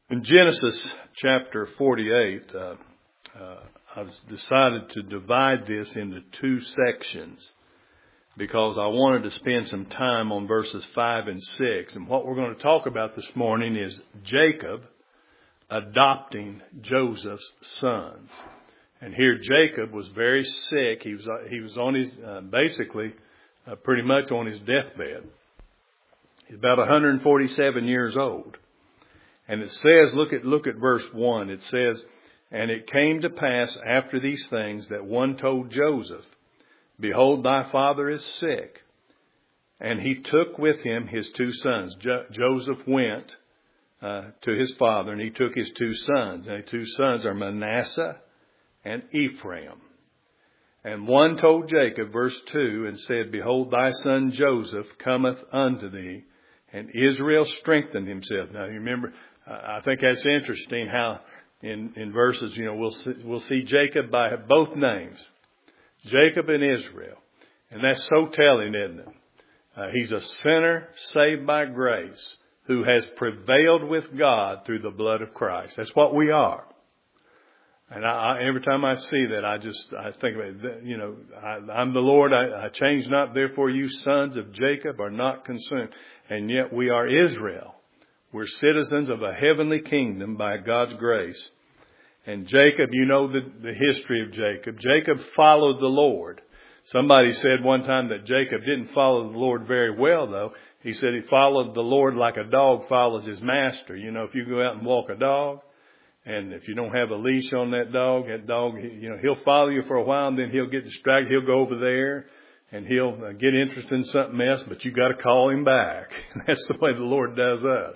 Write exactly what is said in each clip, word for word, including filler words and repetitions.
In Genesis chapter forty-eight, uh, uh, I've decided to divide this into two sections because I wanted to spend some time on verses five and six. And what we're going to talk about this morning is Jacob adopting Joseph's sons. And here Jacob was very sick. He was he was on his uh, basically uh, pretty much on his deathbed. He's about one hundred forty-seven years old. And it says, look at look at verse one. It says, "And it came to pass after these things that one told Joseph, Behold, thy father is sick. And he took with him his two sons." Jo- Joseph went uh, to his father, and he took his two sons. And the two sons are Manasseh and Ephraim. And one told Jacob, verse two, and said, Behold, thy son Joseph cometh unto thee. And Israel strengthened himself. Now, you remember, I think that's interesting how in, in verses, you know, we'll see, we'll see Jacob by both names, Jacob and Israel. And that's so telling, isn't it? Uh, he's a sinner saved by grace who has prevailed with God through the blood of Christ. That's what we are. And I, I, every time I see that, I just, I think about it, you know, I, I'm the Lord, I, I change not, therefore you sons of Jacob are not consumed. And yet we are Israel. We're citizens of a heavenly kingdom by God's grace. And Jacob, you know the, the history of Jacob. Jacob followed the Lord. Somebody said one time that Jacob didn't follow the Lord very well, though. He said he followed the Lord like a dog follows his master. You know, if you go out and walk a dog, and if you don't have a leash on that dog, that dog, you know, he'll follow you for a while, and then he'll get distracted. He'll go over there, and he'll get interested in something else, but you got to call him back. That's the way the Lord does us.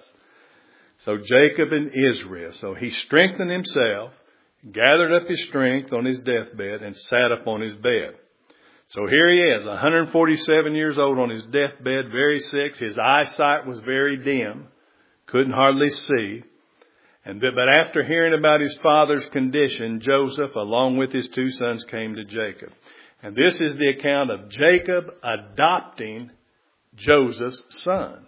So Jacob and Israel. So he strengthened himself, gathered up his strength on his deathbed, and sat up on his bed. So here he is, one hundred forty-seven years old on his deathbed, very sick. His eyesight was very dim, couldn't hardly see. And but after hearing about his father's condition, Joseph, along with his two sons, came to Jacob. And this is the account of Jacob adopting Joseph's sons.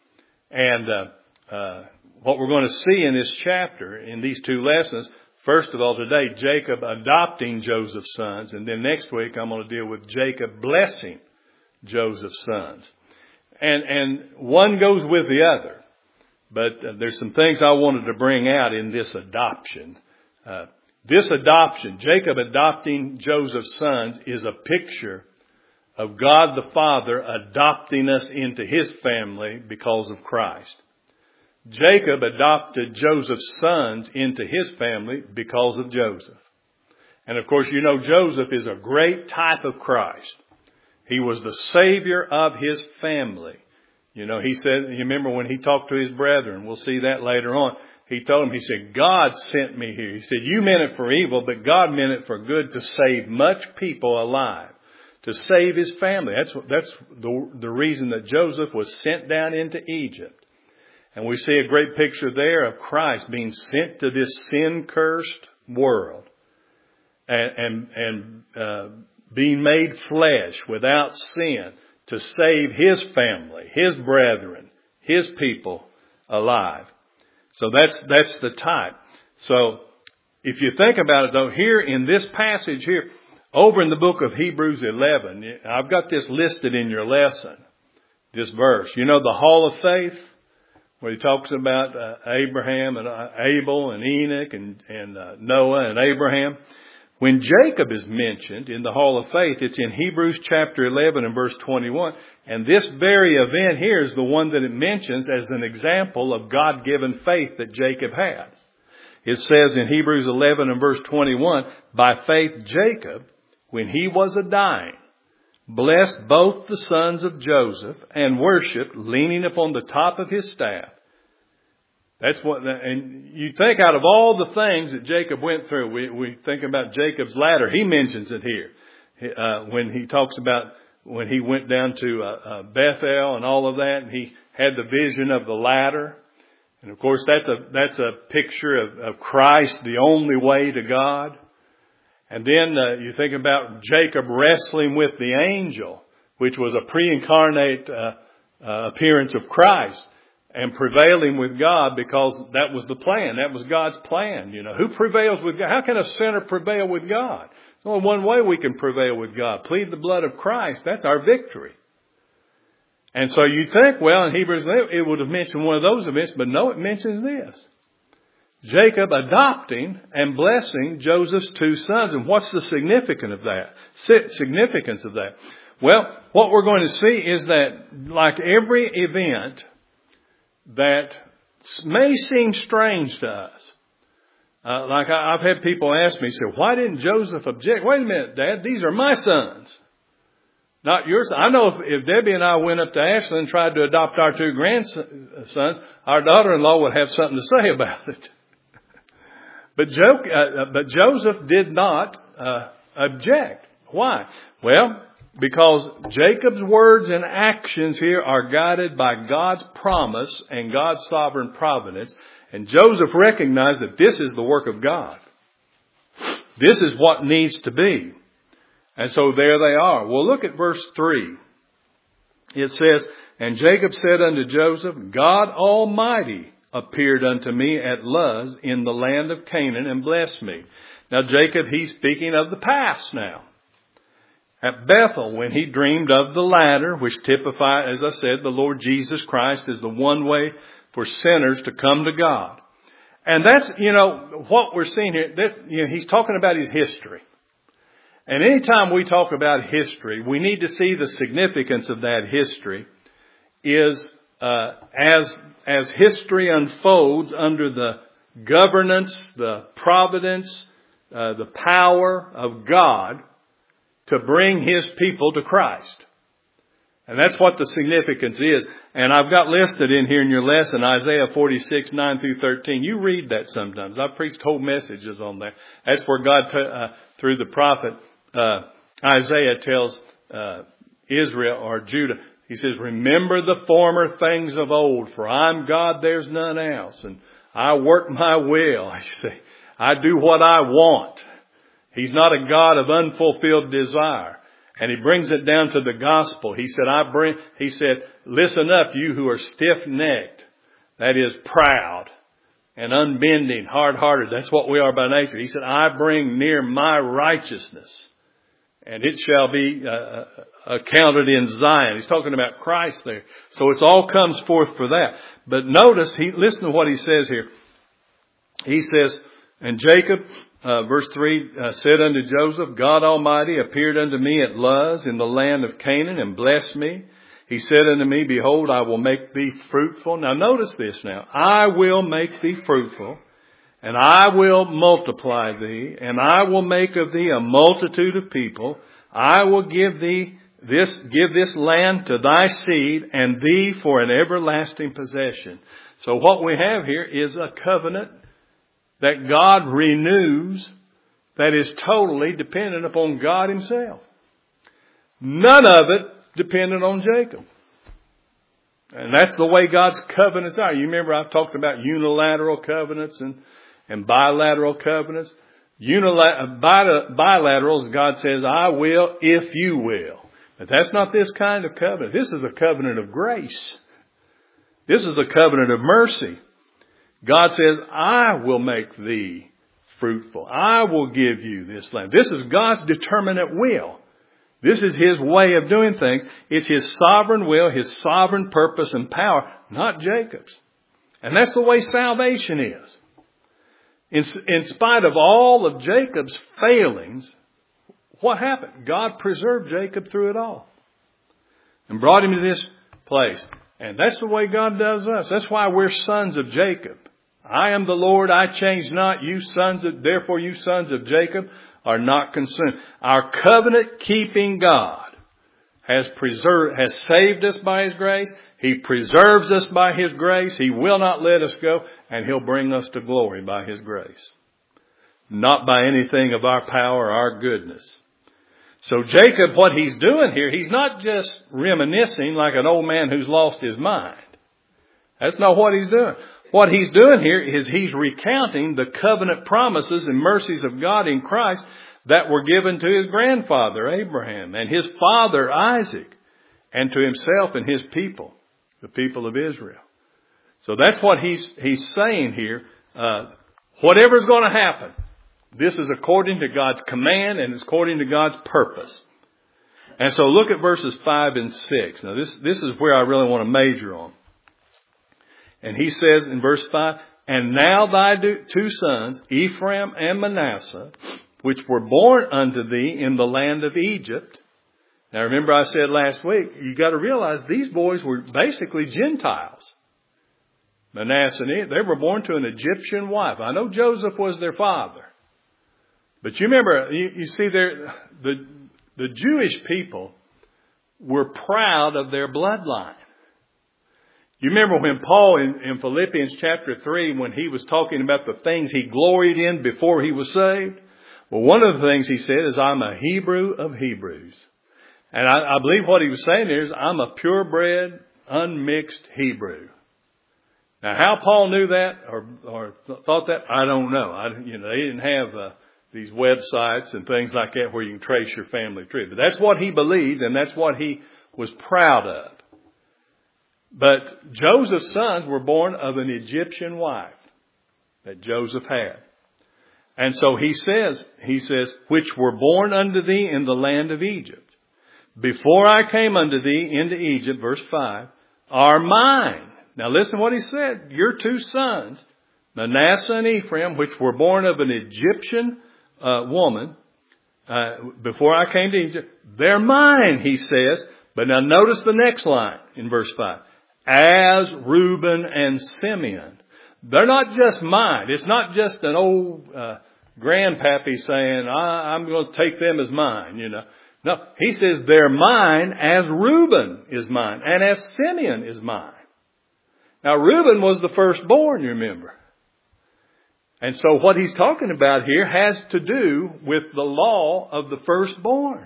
And uh, uh, what we're going to see in this chapter, in these two lessons, first of all, today, Jacob adopting Joseph's sons. And then next week, I'm going to deal with Jacob blessing Joseph's sons. And, and one goes with the other. But uh, there's some things I wanted to bring out in this adoption. Uh, this adoption, Jacob adopting Joseph's sons, is a picture of God the Father adopting us into his family because of Christ. Jacob adopted Joseph's sons into his family because of Joseph. And of course, you know, Joseph is a great type of Christ. He was the Savior of his family. You know, he said, you remember when he talked to his brethren, we'll see that later on. He told them, he said, God sent me here. He said, you meant it for evil, but God meant it for good to save much people alive, to save his family. That's, that's the, the reason that Joseph was sent down into Egypt. And we see a great picture there of Christ being sent to this sin-cursed world and, and, and uh, being made flesh without sin to save his family, his brethren, his people alive. So that's, that's the type. So if you think about it though, here in this passage here, over in the book of Hebrews eleven, I've got this listed in your lesson, this verse. You know the Hall of Faith, where he talks about uh, Abraham and uh, Abel and Enoch and, and uh, Noah and Abraham. When Jacob is mentioned in the Hall of Faith, it's in Hebrews chapter eleven and verse twenty-one. And this very event here is the one that it mentions as an example of God-given faith that Jacob had. It says in Hebrews eleven and verse twenty-one, By faith Jacob, when he was a dying, blessed both the sons of Joseph and worshipped, leaning upon the top of his staff. That's what, and you think out of all the things that Jacob went through, we, we think about Jacob's ladder. He mentions it here uh, when he talks about when he went down to uh, uh, Bethel and all of that, and he had the vision of the ladder. And of course, that's a that's a picture of, of Christ, the only way to God. And then uh, you think about Jacob wrestling with the angel, which was a pre-incarnate uh, uh, appearance of Christ. and prevailing with God, because that was the plan. That was God's plan. You know, who prevails with God? How can a sinner prevail with God? There's only one way we can prevail with God. Plead the blood of Christ. That's our victory. And so you think, well, in Hebrews, it would have mentioned one of those events, but no, it mentions this. Jacob adopting and blessing Joseph's two sons. And what's the significance of that? Significance of that? Well, what we're going to see is that, like every event that may seem strange to us, uh, like I, I've had people ask me, say, why didn't Joseph object? Wait a minute, Dad, these are my sons, not yours. I know if, if Debbie and I went up to Ashland and tried to adopt our two grandsons, our daughter-in-law would have something to say about it. But, jo- uh, but Joseph did not uh, object. Why? Well, because Jacob's words and actions here are guided by God's promise and God's sovereign providence. And Joseph recognized that this is the work of God. This is what needs to be. And so there they are. Well, look at verse three. It says, and Jacob said unto Joseph, God Almighty appeared unto me at Luz in the land of Canaan and blessed me. Now Jacob, he's speaking of the past now. At Bethel, when he dreamed of the ladder, which typified, as I said, the Lord Jesus Christ is the one way for sinners to come to God. And that's, you know, what we're seeing here. That, you know, he's talking about his history. And anytime we talk about history, we need to see the significance of that history is uh, as as history unfolds under the governance, the providence, uh, the power of God to bring His people to Christ. And that's what the significance is. And I've got listed in here in your lesson, Isaiah forty-six, nine through thirteen. You read that sometimes. I've preached whole messages on that. That's where God, t- uh, through the prophet uh, Isaiah, tells uh, Israel or Judah, He says, remember the former things of old, for I'm God, there's none else. And I work my will. I say, I do what I want. He's not a God of unfulfilled desire. And he brings it down to the gospel. He said, I bring, he said, listen up, you who are stiff-necked. That is proud and unbending, hard-hearted. That's what we are by nature. He said, I bring near my righteousness, and it shall be uh, accounted in Zion. He's talking about Christ there. So it all comes forth for that. But notice, he listen to what he says here. He says, and Jacob, uh, verse three, uh, said unto Joseph, God Almighty appeared unto me at Luz in the land of Canaan and blessed me. He said unto me, behold, I will make thee fruitful. Now notice this now. I will make thee fruitful, and I will multiply thee, and I will make of thee a multitude of people. I will give thee this, give this land to thy seed, and thee for an everlasting possession. So what we have here is a covenant that God renews that is totally dependent upon God Himself. None of it dependent on Jacob. And that's the way God's covenants are. You remember I've talked about unilateral covenants and, and bilateral covenants. Unilateral, bilaterals, God says, I will if you will. But that's not this kind of covenant. This is a covenant of grace. This is a covenant of mercy. God says, I will make thee fruitful. I will give you this land. This is God's determinate will. This is His way of doing things. It's His sovereign will, His sovereign purpose and power, not Jacob's. And that's the way salvation is. In, in spite of all of Jacob's failings, what happened? God preserved Jacob through it all and brought him to this place. And that's the way God does us. That's why we're sons of Jacob. I am the Lord, I change not. You sons of, therefore you sons of Jacob are not consumed. Our covenant keeping God has preserved, has saved us by His grace. He preserves us by His grace. He will not let us go, and He'll bring us to glory by His grace. Not by anything of our power or our goodness. So Jacob, what he's doing here, he's not just reminiscing like an old man who's lost his mind. That's not what he's doing. What he's doing here is he's recounting the covenant promises and mercies of God in Christ that were given to his grandfather, Abraham, and his father, Isaac, and to himself and his people, the people of Israel. So that's what he's, he's saying here. Uh, whatever's going to happen, this is according to God's command and it's according to God's purpose. And so look at verses five and six. Now this, this is where I really want to major on. And he says in verse five, and now thy two sons, Ephraim and Manasseh, which were born unto thee in the land of Egypt. Now remember I said last week, you got to realize these boys were basically Gentiles. Manasseh and Ephraim, they were born to an Egyptian wife. I know Joseph was their father. But you remember, you, you see there, the, the Jewish people were proud of their bloodline. You remember when Paul in, in Philippians chapter three, when he was talking about the things he gloried in before he was saved? Well, one of the things he said is, I'm a Hebrew of Hebrews. And I, I believe what he was saying there is, I'm a purebred, unmixed Hebrew. Now, how Paul knew that or, or th- thought that, I don't know. I, you know, they didn't have uh, these websites and things like that where you can trace your family tree. But that's what he believed, and that's what he was proud of. But Joseph's sons were born of an Egyptian wife that Joseph had. And so he says, he says, which were born unto thee in the land of Egypt. Before I came unto thee into Egypt, verse five, are mine. Now listen what he said. Your two sons, Manasseh and Ephraim, which were born of an Egyptian uh, woman, uh, before I came to Egypt, they're mine, he says. But now notice the next line in verse five. As Reuben and Simeon. They're not just mine. It's not just an old uh, grandpappy saying, I, I'm going to take them as mine, you know. No, he says they're mine as Reuben is mine and as Simeon is mine. Now, Reuben was the firstborn, you remember. And so what he's talking about here has to do with the law of the firstborn.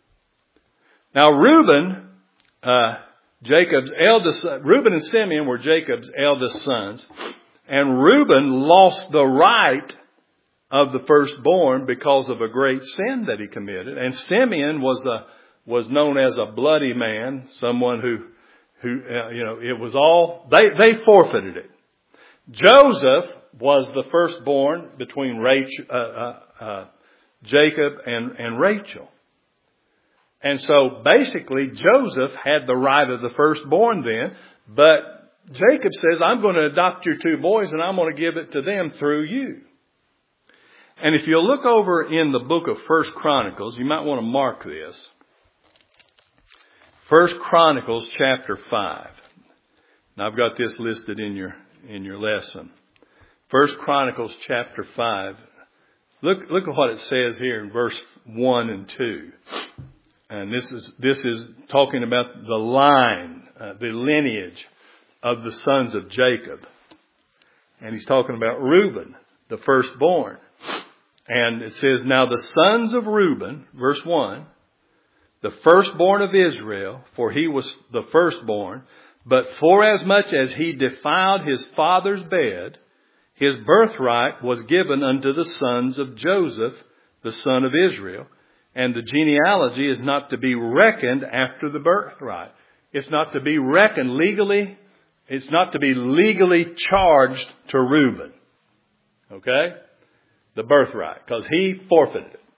Now, Reuben, uh, Jacob's eldest son, Reuben and Simeon were Jacob's eldest sons. And Reuben lost the right of the firstborn because of a great sin that he committed. And Simeon was a, was known as a bloody man, someone who, who, uh, you know, it was all, they, they forfeited it. Joseph was the firstborn between Rachel, uh, uh, uh, Jacob and, and Rachel. And so basically Joseph had the right of the firstborn then, but Jacob says, I'm going to adopt your two boys and I'm going to give it to them through you. And if you'll look over in the book of First Chronicles, you might want to mark this. First Chronicles chapter five. Now I've got this listed in your, in your lesson. First Chronicles chapter five. Look, look at what it says here in verse one and two. And this is, this is talking about the line, uh, the lineage of the sons of Jacob. And he's talking about Reuben, the firstborn. And it says, now the sons of Reuben, verse one, the firstborn of Israel, for he was the firstborn, but forasmuch as he defiled his father's bed, his birthright was given unto the sons of Joseph, the son of Israel. And the genealogy is not to be reckoned after the birthright. It's not to be reckoned legally. It's not to be legally charged to Reuben. Okay? The birthright. Because he forfeited it.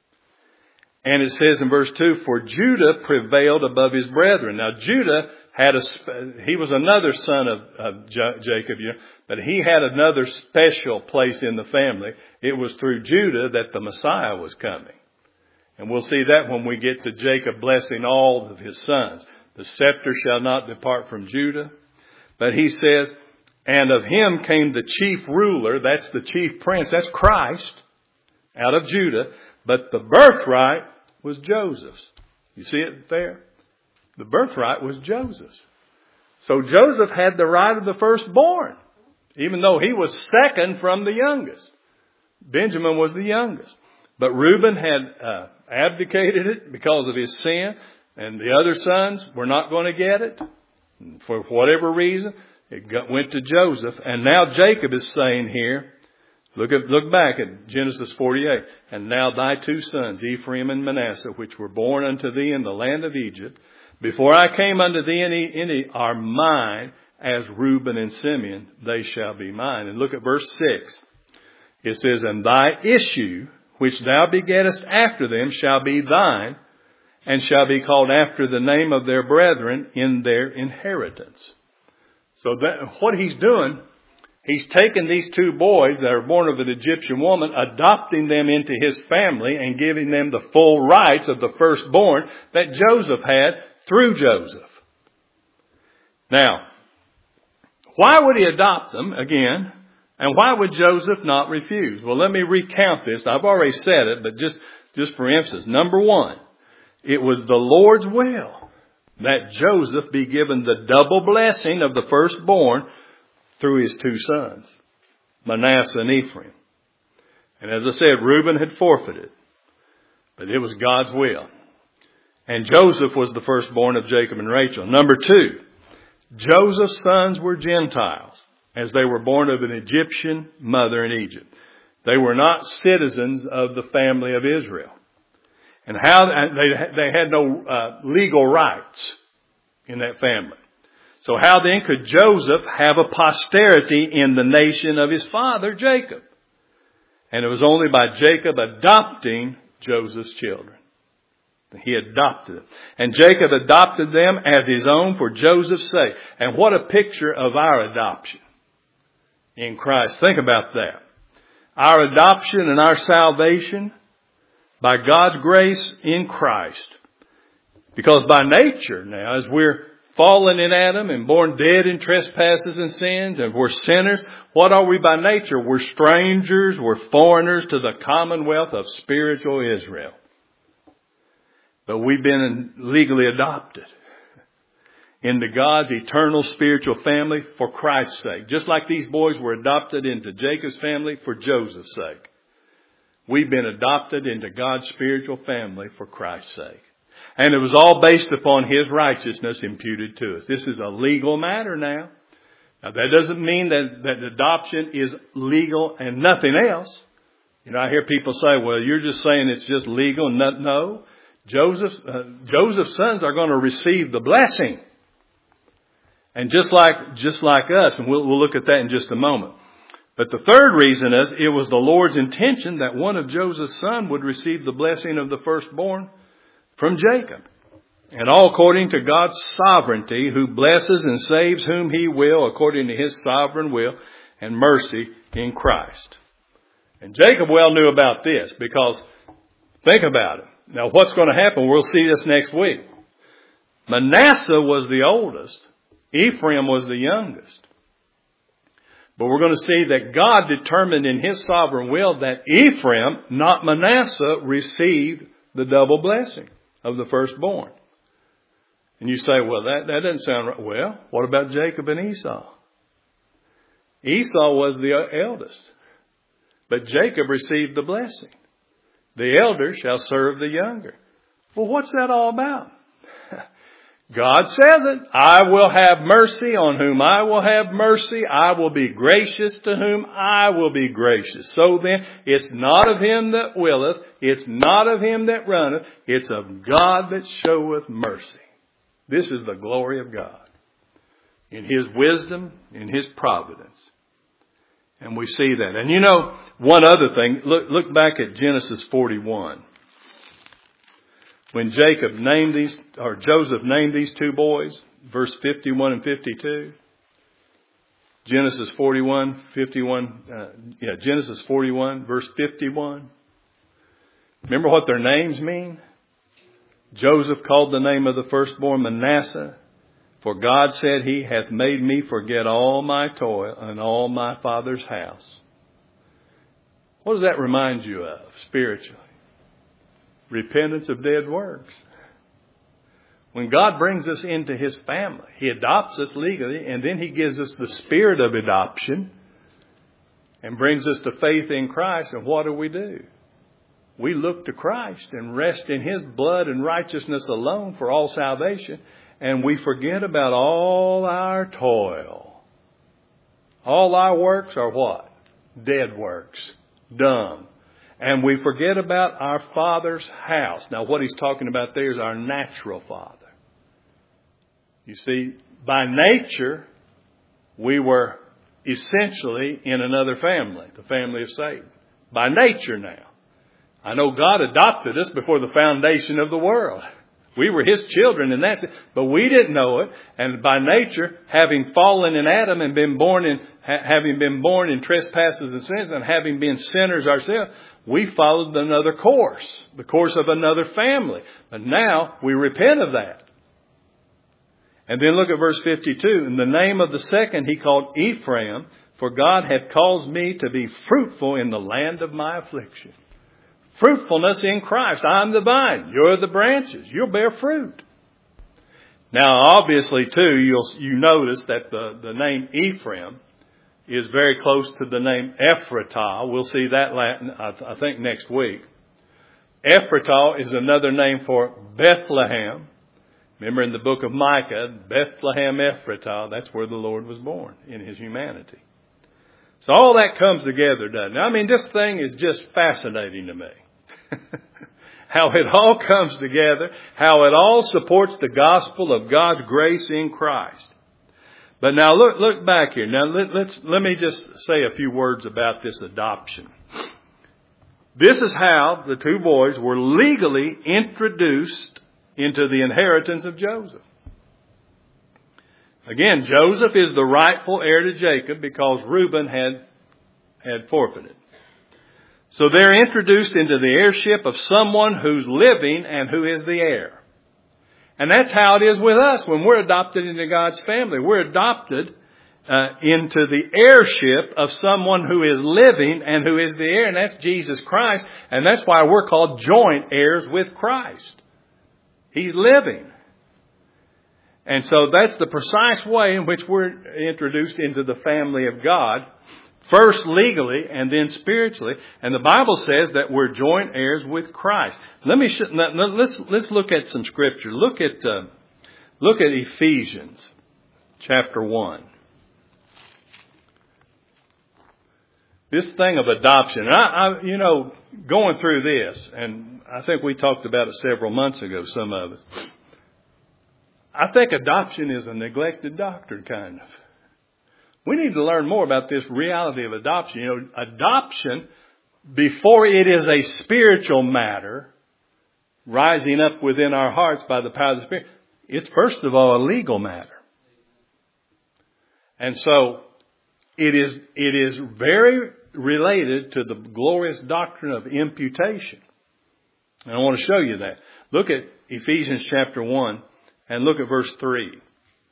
And it says in verse two, for Judah prevailed above his brethren. Now Judah had a, he was another son of, of Jacob, you know, but he had another special place in the family. It was through Judah that the Messiah was coming. And we'll see that when we get to Jacob blessing all of his sons. The scepter shall not depart from Judah. But he says, and of him came the chief ruler, that's the chief prince, that's Christ, out of Judah. But the birthright was Joseph's. You see it there? The birthright was Joseph's. So Joseph had the right of the firstborn, even though he was second from the youngest. Benjamin was the youngest. But Reuben had uh, abdicated it because of his sin, and the other sons were not going to get it. For whatever reason, it got, went to Joseph. And now Jacob is saying here, look at, look back at Genesis forty-eight. And now thy two sons, Ephraim and Manasseh, which were born unto thee in the land of Egypt, before I came unto thee in, in, are mine, as Reuben and Simeon, they shall be mine. And look at verse six. It says, and thy issue, which thou begettest after them, shall be thine, and shall be called after the name of their brethren in their inheritance. So that, what he's doing, he's taken these two boys that are born of an Egyptian woman, adopting them into his family and giving them the full rights of the firstborn that Joseph had through Joseph. Now, why would he adopt them again? And why would Joseph not refuse? Well, let me recount this. I've already said it, but just, just for emphasis. Number one, it was the Lord's will that Joseph be given the double blessing of the firstborn through his two sons, Manasseh and Ephraim. And as I said, Reuben had forfeited, but it was God's will. And Joseph was the firstborn of Jacob and Rachel. Number two, Joseph's sons were Gentiles, as they were born of an Egyptian mother in Egypt. They were not citizens of the family of Israel. And how they, they had no uh, legal rights in that family. So how then could Joseph have a posterity in the nation of his father, Jacob? And it was only by Jacob adopting Joseph's children. He adopted them. And Jacob adopted them as his own for Joseph's sake. And what a picture of our adoption in Christ. Think about that. Our adoption and our salvation by God's grace in Christ. Because by nature now, as we're fallen in Adam and born dead in trespasses and sins, and we're sinners, what are we by nature? We're strangers, we're foreigners to the commonwealth of spiritual Israel. But we've been legally adopted into God's eternal spiritual family for Christ's sake. Just like these boys were adopted into Jacob's family for Joseph's sake. We've been adopted into God's spiritual family for Christ's sake. And it was all based upon his righteousness imputed to us. This is a legal matter now. Now that doesn't mean that, that adoption is legal and nothing else. You know, I hear people say, well, you're just saying it's just legal and not, no. Joseph's, uh, Joseph's sons are going to receive the blessing. And just like, just like us, and we'll, we'll look at that in just a moment. But the third reason is it was the Lord's intention that one of Joseph's sons would receive the blessing of the firstborn from Jacob. And all according to God's sovereignty, who blesses and saves whom he will according to his sovereign will and mercy in Christ. And Jacob well knew about this because think about it. Now what's going to happen? We'll see this next week. Manasseh was the oldest. Ephraim was the youngest. But we're going to see that God determined in his sovereign will that Ephraim, not Manasseh, received the double blessing of the firstborn. And you say, well, that, that doesn't sound right. Well, what about Jacob and Esau? Esau was the eldest, but Jacob received the blessing. The elder shall serve the younger. Well, what's that all about? God says it. I will have mercy on whom I will have mercy. I will be gracious to whom I will be gracious. So then, it's not of him that willeth. It's not of him that runneth. It's of God that showeth mercy. This is the glory of God. In his wisdom, in his providence. And we see that. And you know, one other thing. Look, look back at Genesis forty-one. When Jacob named these, or Joseph named these two boys, verse fifty-one and fifty-two. Genesis forty-one, fifty-one, uh, yeah, Genesis forty-one, verse fifty-one. Remember what their names mean? Joseph called the name of the firstborn Manasseh, for God said, he hath made me forget all my toil and all my father's house. What does that remind you of spiritually? Repentance of dead works. When God brings us into his family, he adopts us legally, and then he gives us the spirit of adoption and brings us to faith in Christ. And what do we do? We look to Christ and rest in his blood and righteousness alone for all salvation. And we forget about all our toil. All our works are what? Dead works. Dumb. And we forget about our Father's house. Now what he's talking about there is our natural Father. You see, by nature, we were essentially in another family, the family of Satan. By nature now. I know God adopted us before the foundation of the world. We were His children, and that's it. But we didn't know it. And by nature, having fallen in Adam and been born in, ha- having been born in trespasses and sins, and having been sinners ourselves, we followed another course, the course of another family. But now we repent of that. And then look at verse fifty-two. In the name of the second He called Ephraim, for God hath caused me to be fruitful in the land of my affliction. Fruitfulness in Christ. I'm the vine. You're the branches. You'll bear fruit. Now, obviously, too, you'll you notice that the, the name Ephraim is very close to the name Ephratah. We'll see that, Latin, I, I think, next week. Ephratah is another name for Bethlehem. Remember in the book of Micah, Bethlehem Ephratah, that's where the Lord was born in His humanity. So all that comes together, doesn't it? I mean, this thing is just fascinating to me. How it all comes together, how it all supports the gospel of God's grace in Christ. But now look, look back here. Now let, let's, let me just say a few words about this adoption. This is how the two boys were legally introduced into the inheritance of Joseph. Again, Joseph is the rightful heir to Jacob because Reuben had, had forfeited. So they're introduced into the heirship of someone who's living and who is the heir. And that's how it is with us when we're adopted into God's family. We're adopted uh, into the heirship of someone who is living and who is the heir, and that's Jesus Christ. And that's why we're called joint heirs with Christ. He's living. And so that's the precise way in which we're introduced into the family of God. First legally and then spiritually. And the Bible says that we're joint heirs with Christ. Let me sh- let's let's look at some scripture. Look at uh, look at Ephesians chapter one. This thing of adoption. I, I you know going through this, and I think we talked about it several months ago. Some of us. I think adoption is a neglected doctrine, kind of. We need to learn more about this reality of adoption. You know, adoption, before it is a spiritual matter, rising up within our hearts by the power of the Spirit, it's first of all a legal matter. And so, it is, it is very related to the glorious doctrine of imputation. And I want to show you that. Look at Ephesians chapter one and look at verse three.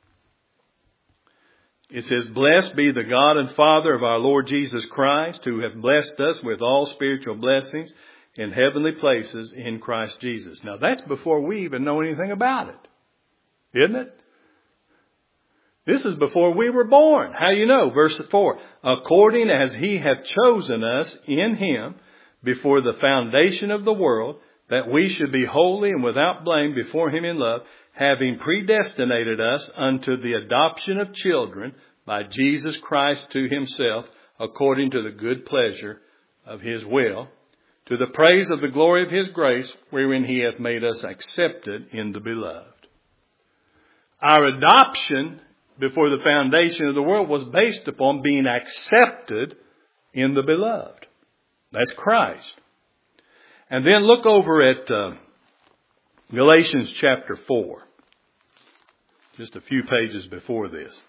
It says, blessed be the God and Father of our Lord Jesus Christ, who hath blessed us with all spiritual blessings in heavenly places in Christ Jesus. Now that's before we even know anything about it. Isn't it? This is before we were born. How you know? Verse four. According as He hath chosen us in Him before the foundation of the world, that we should be holy and without blame before Him in love, having predestinated us unto the adoption of children by Jesus Christ to Himself, according to the good pleasure of His will, to the praise of the glory of His grace, wherein He hath made us accepted in the beloved. Our adoption before the foundation of the world was based upon being accepted in the beloved. That's Christ. And then look over at uh, Galatians chapter four. Just a few pages before this.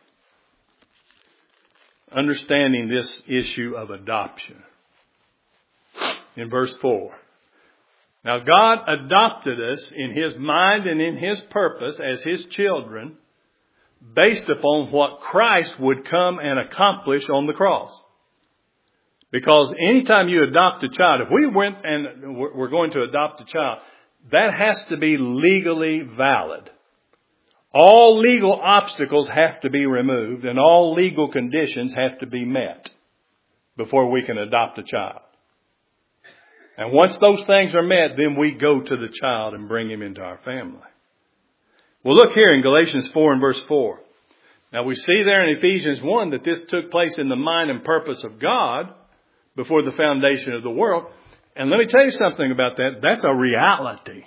Understanding this issue of adoption. In verse four. Now God adopted us in His mind and in His purpose as His children based upon what Christ would come and accomplish on the cross. Because anytime you adopt a child, if we went and we're going to adopt a child, that has to be legally valid. All legal obstacles have to be removed and all legal conditions have to be met before we can adopt a child. And once those things are met, then we go to the child and bring him into our family. Well, look here in Galatians four and verse four. Now we see there in Ephesians one that this took place in the mind and purpose of God before the foundation of the world. And let me tell you something about that. That's a reality.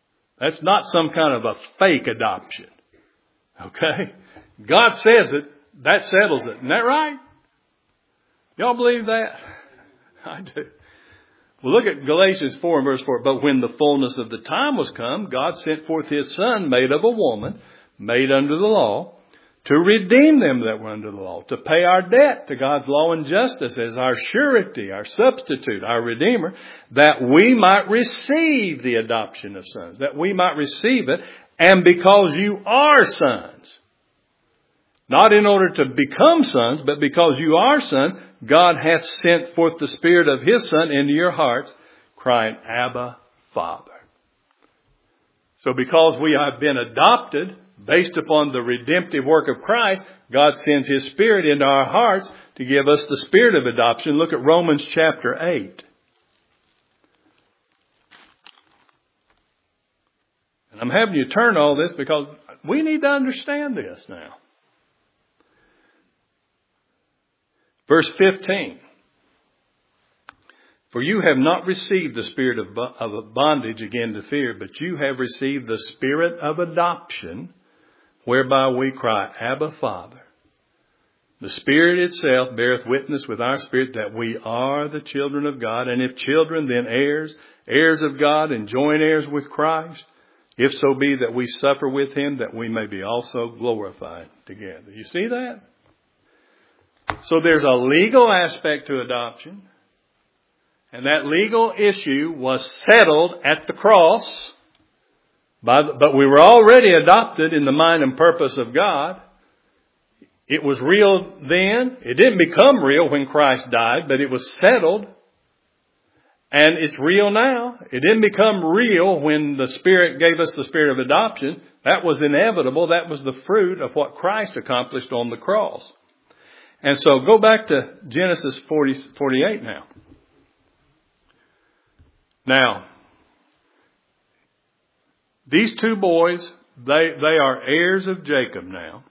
That's not some kind of a fake adoption. Okay? God says it. that settles it. Isn't that right? Y'all believe that? I do. Well, look at Galatians four and verse four. But when the fullness of the time was come, God sent forth his Son, made of a woman, made under the law, to redeem them that were under the law, to pay our debt to God's law and justice as our surety, our substitute, our Redeemer, that we might receive the adoption of sons, that we might receive it, and because you are sons, not in order to become sons, but because you are sons, God hath sent forth the Spirit of his Son into your hearts, crying, Abba, Father. So because we have been adopted, based upon the redemptive work of Christ, God sends his Spirit into our hearts to give us the spirit of adoption. Look at Romans chapter eight. And I'm having you turn all this because we need to understand this now. Verse fifteen. For you have not received the spirit of, of bondage again to fear, but you have received the Spirit of adoption, whereby we cry, Abba, Father. The Spirit itself beareth witness with our spirit that we are the children of God. And if children, then heirs, heirs of God, and joint heirs with Christ. If so be that we suffer with him, that we may be also glorified together. You see that? So there's a legal aspect to adoption. And that legal issue was settled at the cross. By the, but we were already adopted in the mind and purpose of God. It was real then. It didn't become real when Christ died, but it was settled. And it's real now. It didn't become real when the Spirit gave us the spirit of adoption. That was inevitable. That was the fruit of what Christ accomplished on the cross. And so go back to Genesis forty, forty-eight now. Now, these two boys, they, they are heirs of Jacob now.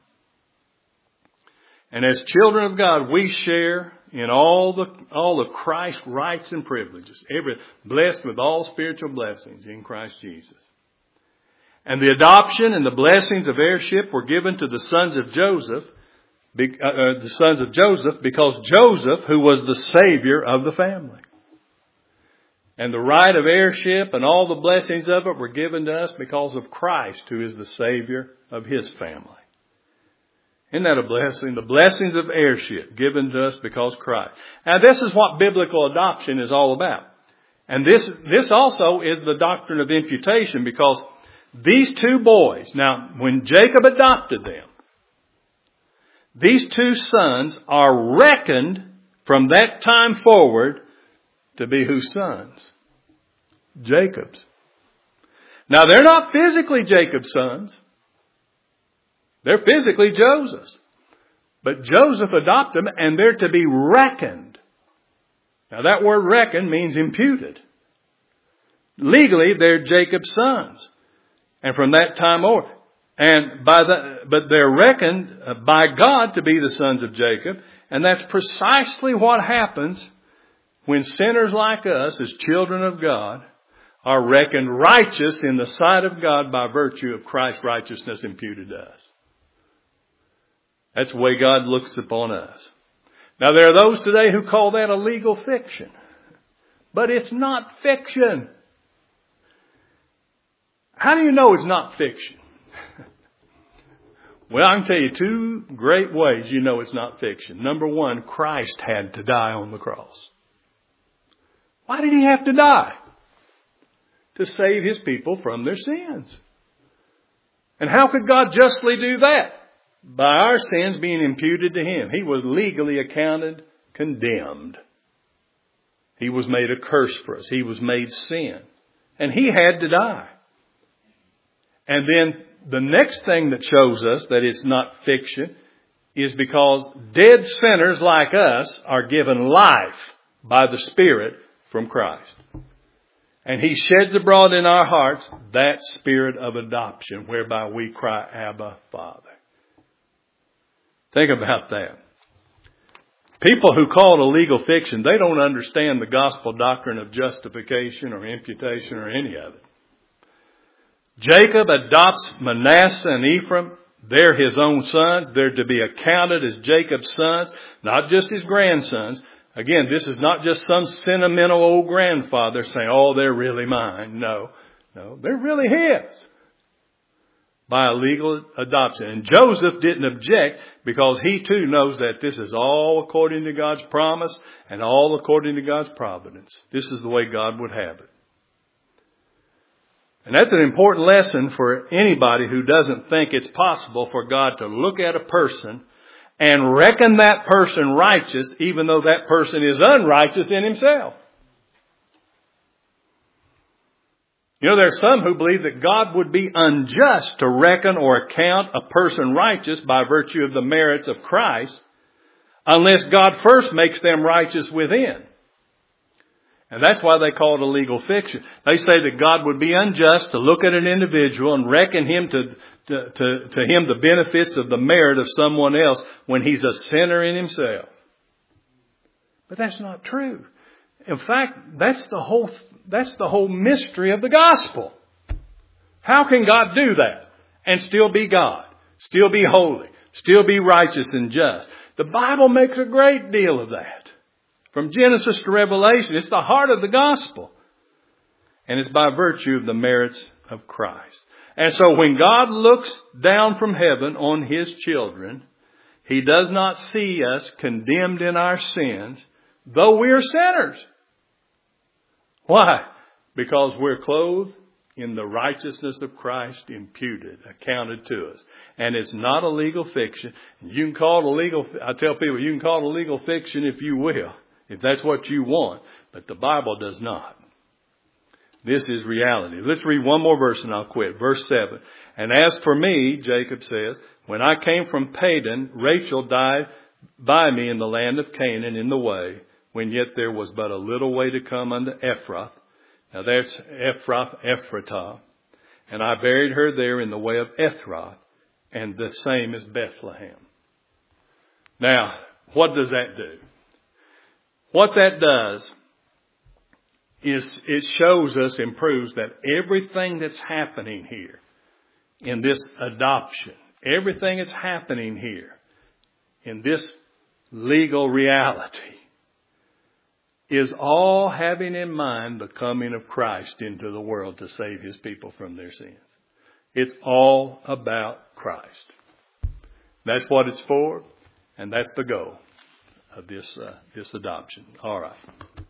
And as children of God, we share in all the, all the Christ rights and privileges. Every, blessed with all spiritual blessings in Christ Jesus. And the adoption and the blessings of heirship were given to the sons of Joseph, uh, uh, the sons of Joseph, because Joseph, who was the Savior of the family. And the right of heirship and all the blessings of it were given to us because of Christ, who is the Savior of his family. Isn't that a blessing? The blessings of heirship given to us because Christ. Now this is what biblical adoption is all about. And this, this also is the doctrine of imputation, because these two boys, now when Jacob adopted them, these two sons are reckoned from that time forward to be whose sons? Jacob's. Now they're not physically Jacob's sons. They're physically Joseph's. But Joseph adopted them and they're to be reckoned. Now that word reckon means imputed. Legally they're Jacob's sons. And from that time over. And by the, but they're reckoned by God to be the sons of Jacob. And that's precisely what happens when sinners like us, as children of God, are reckoned righteous in the sight of God by virtue of Christ's righteousness imputed to us. That's the way God looks upon us. Now there are those today who call that a legal fiction. But it's not fiction. How do you know it's not fiction? Well, I can tell you two great ways you know it's not fiction. Number one, Christ had to die on the cross. Why did he have to die? To save his people from their sins. And how could God justly do that? By our sins being imputed to him. He was legally accounted condemned. He was made a curse for us. He was made sin. And he had to die. And then the next thing that shows us that it's not fiction is because dead sinners like us are given life by the Spirit from Christ. And he sheds abroad in our hearts that spirit of adoption whereby we cry, Abba, Father. Think about that. People who call it a legal fiction, they don't understand the gospel doctrine of justification or imputation or any of it. Jacob adopts Manasseh and Ephraim They're his own sons. They're to be accounted as Jacob's sons, not just his grandsons. Again, this is not just some sentimental old grandfather saying, oh, they're really mine. No, no, they're really his by a legal adoption. And Joseph didn't object because he too knows that this is all according to God's promise and all according to God's providence. This is the way God would have it. And that's an important lesson for anybody who doesn't think it's possible for God to look at a person and reckon that person righteous even though that person is unrighteous in himself. You know, there's some who believe that God would be unjust to reckon or account a person righteous by virtue of the merits of Christ unless God first makes them righteous within. And that's why they call it a legal fiction. They say that God would be unjust to look at an individual and reckon him to, to, to, to him the benefits of the merit of someone else when he's a sinner in himself. But that's not true. In fact, that's the whole, that's the whole mystery of the gospel. How can God do that and still be God, still be holy, still be righteous and just? The Bible makes a great deal of that. From Genesis to Revelation, it's the heart of the gospel. And it's by virtue of the merits of Christ. And so when God looks down from heaven on his children, he does not see us condemned in our sins, though we are sinners. Why? Because we're clothed in the righteousness of Christ imputed, accounted to us. And it's not a legal fiction. You can call it a legal, I tell people, you can call it a legal fiction if you will, if that's what you want. But the Bible does not. This is reality. Let's read one more verse and I'll quit. Verse seven. And as for me, Jacob says, when I came from Padan, Rachel died by me in the land of Canaan in the way, when yet there was but a little way to come unto Ephrath. Now there's Ephrath, Ephratah. And I buried her there in the way of Ethroth, and the same is Bethlehem. Now, what does that do? What that does is it shows us and proves that everything that's happening here in this adoption, everything that's happening here in this legal reality is all having in mind the coming of Christ into the world to save his people from their sins. It's all about Christ. That's what it's for, and that's the goal of this uh, this adoption. All right.